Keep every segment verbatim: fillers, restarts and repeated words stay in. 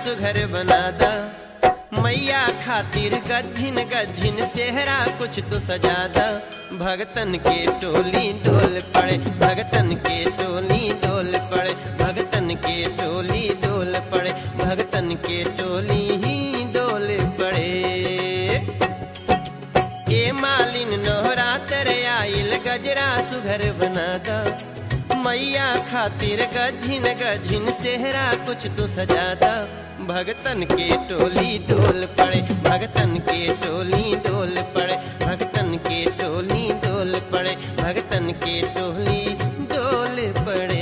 सुघर बना दा। मैया खातिर गज्जिन गज्जिन सेहरा कुछ तो सजा दा। भगतन के टोली डोल पड़े, भगतन के टोली डोल पड़े, भगतन के टोली डोल पड़े, भगतन के टोली ही डोल पड़े। ए मालिन नोहरा तेरे आइल गजरा सुघर बना दा। मैया खातिर गज्जिन गज्जिन सेहरा कुछ तो सजा दा। भगतन के टोली डोल पड़े, भगतन के टोली डोल पड़े, भगतन के टोली डोल पड़े, भगतन के टोली डोल पड़े।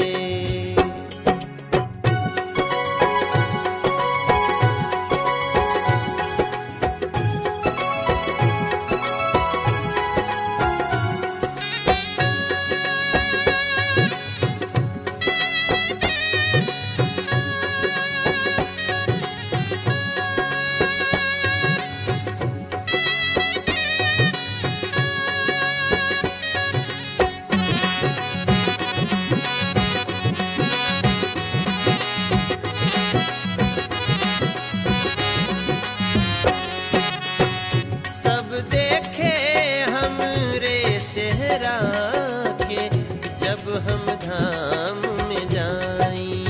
हम धाम में जाई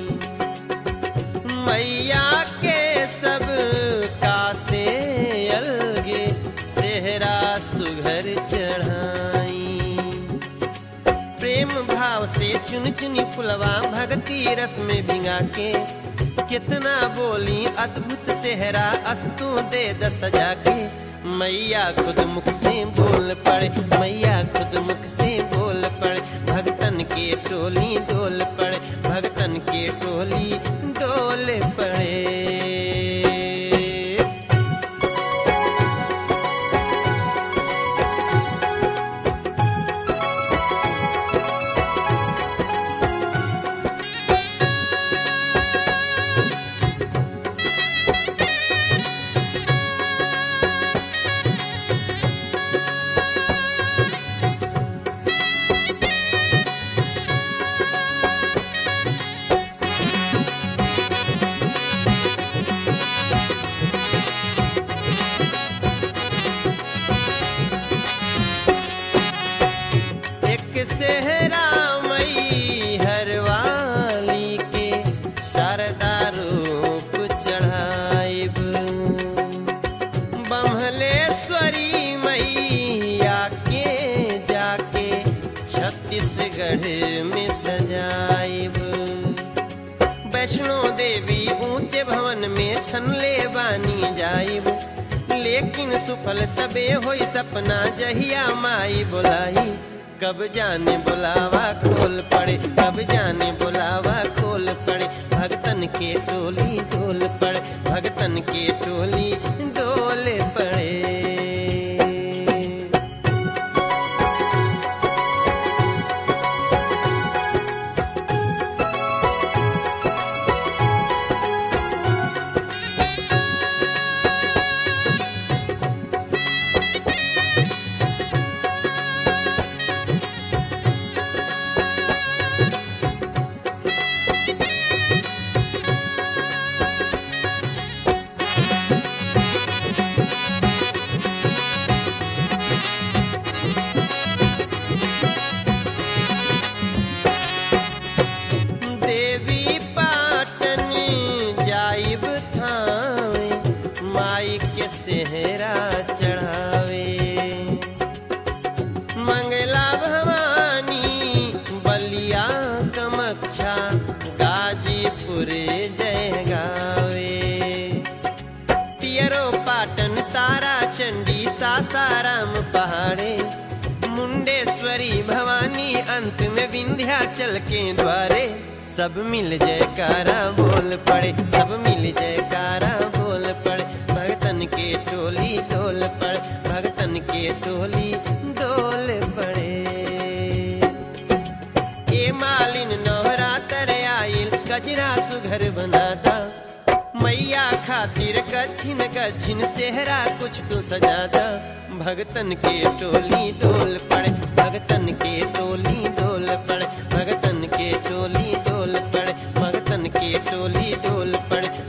मैया के सब कासे अलगे सेहरा सुघर चढ़ाई। प्रेम भाव से चुन चुनी पुलवा भक्ति रस में भिंगा के कितना बोली अद्भुत सेहरा अस्तु दे दस सजा के। मैया खुद मुख से बोल पड़े, मैया खुद मुख से बोल पड़े, भगतन के टोली डोल पड़े, भगतन के टोली डोल पड़े। सेहरा मई हरवाली के शारदा रूप चढ़ाइब। बम्हलेश्वरी मैया के जाके छत्तीसगढ़ में सजाइब। वैष्णो देवी ऊंचे भवन में थनले बानी जाइब। लेकिन सुफल तबे होई सपना जहिया माई बोलाई। कब जाने बुलावा खोल पड़े, कब जाने बुलावा खोल पड़े, भगतन के टोली डोल पड़े, भगतन के टोली डोल पड़े। सेहरा चढ़ावे मंगला भवानी बलिया कमक्षा गाजीपुर जय गावे। तियरो पाटन तारा चंडी सासाराम पहाड़े मुंडेश्वरी भवानी अंत में विंध्याचल के द्वारे। सब मिल जयकारा बोल पड़े, सब मिल जयकारा बोल पड़े, भगतन के टोली डोल पड़े, भगतन के टोली डोल पड़े। ए मालिन नवरा तरे आइल गजरा सुघर बनाता। मैया खातिर गज्जिन गज्जिन सेहरा कुछ तो सजादा। भगतन के टोली डोल पड़े, भगतन के टोली डोल पड़े, भगतन के टोली डोल पड़े, भगतन के टोली डोल पड़े,